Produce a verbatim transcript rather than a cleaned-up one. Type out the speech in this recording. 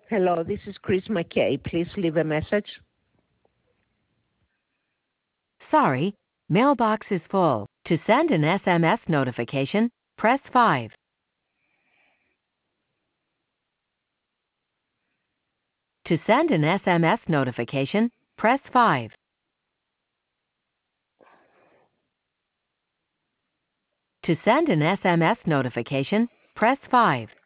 Hello, this is Chris McKay. Please leave a message. Sorry, mailbox is full. To send an S M S notification, press five. To send an S M S notification, press five. To send an S M S notification, press five.